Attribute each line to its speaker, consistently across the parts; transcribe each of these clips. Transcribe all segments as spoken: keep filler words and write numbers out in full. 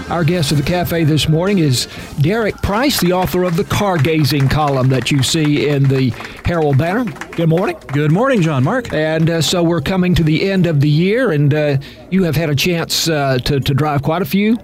Speaker 1: Our guest at the cafe this morning is Derek Price, the author of the car gazing column that you see in the Herald Banner. Good morning.
Speaker 2: Good morning, John Mark.
Speaker 1: And uh, so we're coming to the end of the year, and uh, you have had a chance uh, to, to drive quite a few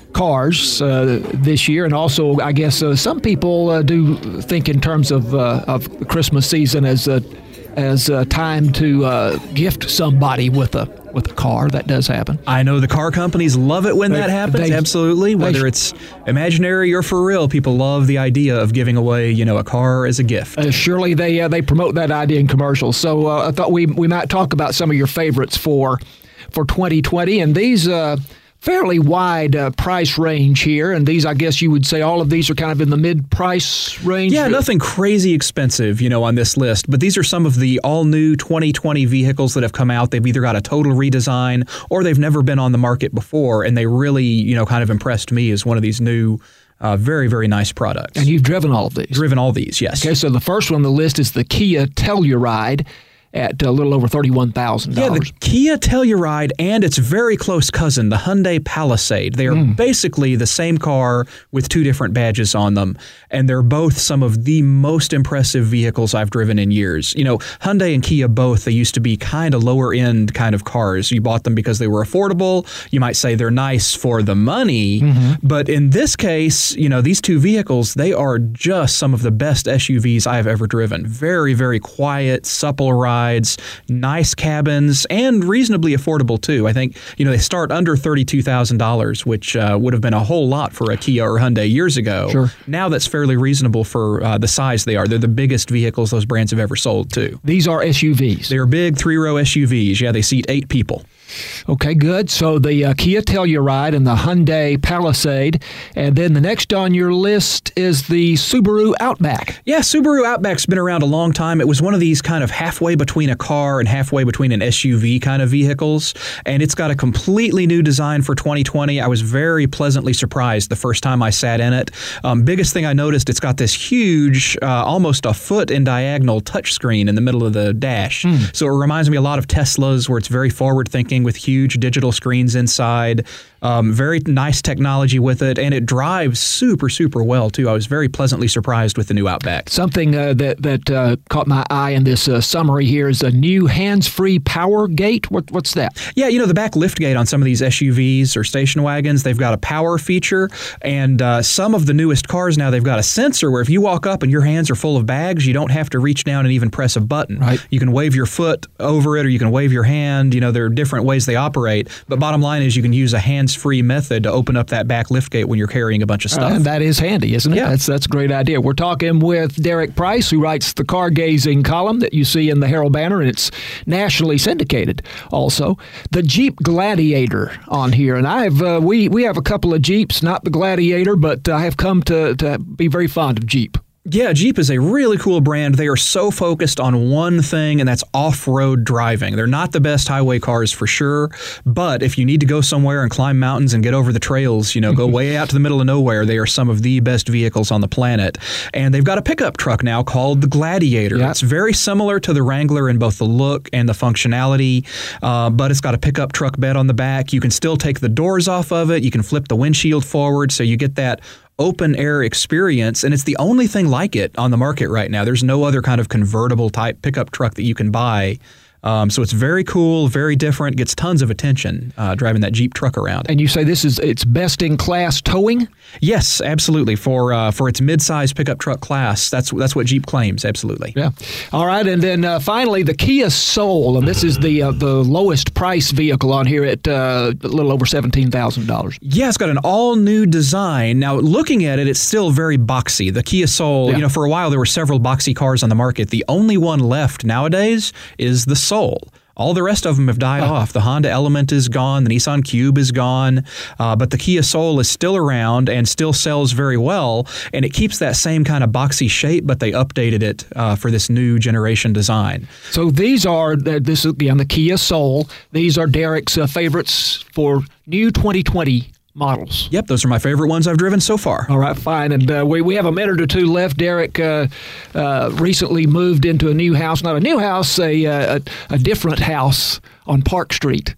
Speaker 1: cars uh, this year, and also I guess uh, some people uh, do think in terms of uh, of the Christmas season as a as a time to uh, gift somebody with a with a car. That does happen.
Speaker 2: I know the car companies love it when they, that happens. They, Absolutely, whether they, it's imaginary or for real, people love the idea of giving away, you know, a car as a gift.
Speaker 1: Uh, surely they uh, they promote that idea in commercials. So uh, I thought we we might talk about some of your favorites for for twenty twenty, and these. Uh, Fairly wide uh, price range here, and these, I guess you would say all of these are kind of in the mid-price range?
Speaker 2: Yeah, nothing crazy expensive, you know, on this list, but these are some of the all-new twenty twenty vehicles that have come out. They've either got a total redesign or they've never been on the market before, and they really, you know, kind of impressed me as one of these new Uh, very, very nice products.
Speaker 1: And you've driven all of these?
Speaker 2: Driven all these, yes.
Speaker 1: Okay, so the first one on the list is the Kia Telluride at a little over thirty-one thousand dollars.
Speaker 2: Yeah, the Kia Telluride and its very close cousin, the Hyundai Palisade. They are mm. basically the same car with two different badges on them, and they're both some of the most impressive vehicles I've driven in years. You know, Hyundai and Kia both, they used to be kind of lower-end kind of cars. You bought them because they were affordable. You might say they're nice for the money, mm-hmm. but in this case, you know, these two vehicles, they are just some of the best S U Vs I've ever driven. Very, very quiet, supple ride. Nice cabins, and reasonably affordable too. I think, you know, they start under thirty-two thousand dollars, which uh, would have been a whole lot for a Kia or Hyundai years ago.
Speaker 1: Sure.
Speaker 2: Now that's fairly reasonable for uh, the size they are. They're the biggest vehicles those brands have ever sold too.
Speaker 1: These are S U Vs?
Speaker 2: They are big three-row S U Vs. Yeah, they seat eight people.
Speaker 1: Okay, good. So the uh, Kia Telluride and the Hyundai Palisade. And then the next on your list is the Subaru Outback.
Speaker 2: Yeah, Subaru Outback's been around a long time. It was one of these kind of halfway between a car and halfway between an S U V kind of vehicles. And it's got a completely new design for twenty twenty. I was very pleasantly surprised the first time I sat in it. Um, biggest thing I noticed, it's got this huge, uh, almost a foot in diagonal touchscreen in the middle of the dash. Mm. So it reminds me a lot of Teslas, where it's very forward-thinking with huge digital screens inside. Um, very nice technology with it, and it drives super, super well, too. I was very pleasantly surprised with the new Outback.
Speaker 1: Something uh, that that uh, caught my eye in this uh, summary here is a new hands-free power gate. What, what's that?
Speaker 2: Yeah, you know, the back lift gate on some of these S U Vs or station wagons, they've got a power feature, and uh, some of the newest cars now, they've got a sensor where if you walk up and your hands are full of bags, you don't have to reach down and even press a button.
Speaker 1: Right.
Speaker 2: You can wave your foot over it, or you can wave your hand. You know, there are different ways they operate, but bottom line is you can use a hands free method to open up that back liftgate when you're carrying a bunch of stuff.
Speaker 1: Uh, and that is handy, isn't it?
Speaker 2: Yeah.
Speaker 1: That's, that's a great idea. We're talking with Derek Price, who writes the car gazing column that you see in the Herald Banner, and it's nationally syndicated also. The Jeep Gladiator on here, and I've uh, we, we have a couple of Jeeps, not the Gladiator, but I have come to, to be very fond of Jeep.
Speaker 2: Yeah, Jeep is a really cool brand. They are so focused on one thing, and that's off-road driving. They're not the best highway cars for sure, but if you need to go somewhere and climb mountains and get over the trails, you know, go way out to the middle of nowhere, they are some of the best vehicles on the planet. And they've got a pickup truck now called the Gladiator. Yeah. It's very similar to the Wrangler in both the look and the functionality, uh, but it's got a pickup truck bed on the back. You can still take the doors off of it. You can flip the windshield forward, so you get that open air experience, and it's the only thing like it on the market right now. There's no other kind of convertible type pickup truck that you can buy. Um, so it's very cool, very different, gets tons of attention uh, driving that Jeep truck around.
Speaker 1: And you say this is it's best in class towing?
Speaker 2: Yes, absolutely. For uh, for its mid-size pickup truck class, that's that's what Jeep claims. Absolutely.
Speaker 1: Yeah. All right, and then uh, finally the Kia Soul, and this is the uh, the lowest price vehicle on here at uh, a little over seventeen thousand dollars.
Speaker 2: Yeah, it's got an all new design. Now, looking at it, it's still very boxy. The Kia Soul, yeah. you know, for a while there were several boxy cars on the market. The only one left nowadays is the Soul. All the rest of them have died oh. off. The Honda Element is gone. The Nissan Cube is gone. Uh, but the Kia Soul is still around and still sells very well. And it keeps that same kind of boxy shape, but they updated it uh, for this new generation design.
Speaker 1: So these are, this is again the Kia Soul. These are Derek's uh, favorites for new twenty twenty models.
Speaker 2: Yep, those are my favorite ones I've driven so far.
Speaker 1: All right, fine. And uh, we, we have a minute or two left. Derek uh, uh, recently moved into a new house. Not a new house, a, a, a different house on Park Street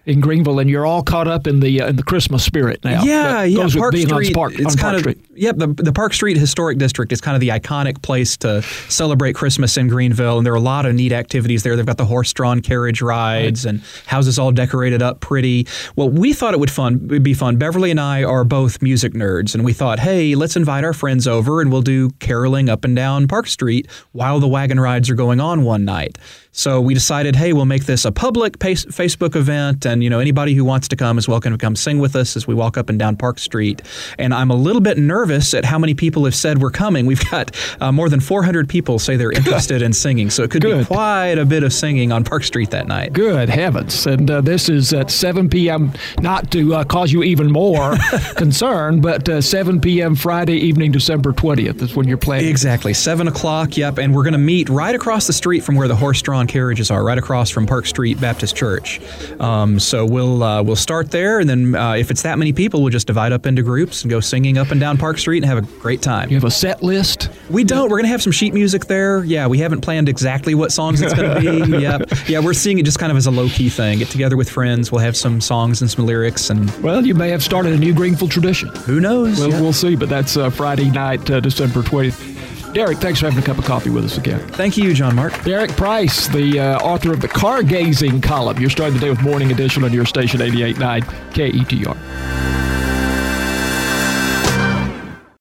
Speaker 1: in Greenville, and you're all caught up in the uh, in the Christmas spirit now.
Speaker 2: Yeah,
Speaker 1: that
Speaker 2: yeah.
Speaker 1: goes with
Speaker 2: Park
Speaker 1: being
Speaker 2: Street.
Speaker 1: on Park,
Speaker 2: it's
Speaker 1: on
Speaker 2: kind
Speaker 1: Park
Speaker 2: of
Speaker 1: Street.
Speaker 2: yep. The the Park Street Historic District is kind of the iconic place to celebrate Christmas in Greenville, and there are a lot of neat activities there. They've got the horse-drawn carriage rides
Speaker 1: Right.
Speaker 2: and houses all decorated up pretty. Well, we thought it would fun would be fun. Beverly and I are both music nerds, and we thought, hey, let's invite our friends over, and we'll do caroling up and down Park Street while the wagon rides are going on one night. So we decided, hey, we'll make this a public pace, Facebook event, and you know anybody who wants to come is welcome to come sing with us as we walk up and down Park Street. And I'm a little bit nervous at how many people have said we're coming. We've got uh, more than four hundred people say they're interested in singing, so it could
Speaker 1: Good.
Speaker 2: be quite a bit of singing on Park Street that night.
Speaker 1: Good heavens. And uh, this is at seven p.m., not to uh, cause you even more concern, but uh, seven p.m. Friday evening, December twentieth is when you're playing.
Speaker 2: Exactly, seven o'clock, yep, and we're going to meet right across the street from where the horse-drawn carriages are, right across from Park Street Baptist Church. Um, so we'll uh, we'll start there, and then uh, if it's that many people, we'll just divide up into groups and go singing up and down Park Street and have a great time.
Speaker 1: You have a set list?
Speaker 2: We don't. We're going to have some sheet music there. Yeah, we haven't planned exactly what songs it's going to be. Yep. Yeah, we're seeing it just kind of as a low-key thing. Get together with friends. We'll have some songs and some lyrics. And
Speaker 1: Well, you may have started a new Greenville tradition.
Speaker 2: who knows?
Speaker 1: Well,
Speaker 2: Yeah.
Speaker 1: we'll see, but that's uh, Friday night, uh, December twentieth. Derek, thanks for having a cup of coffee with us again.
Speaker 2: Thank you, John Mark.
Speaker 1: Derek Price, the uh, author of the Car Gazing column. You're starting the day with Morning Edition on your station, eighty-eight point nine K E T R.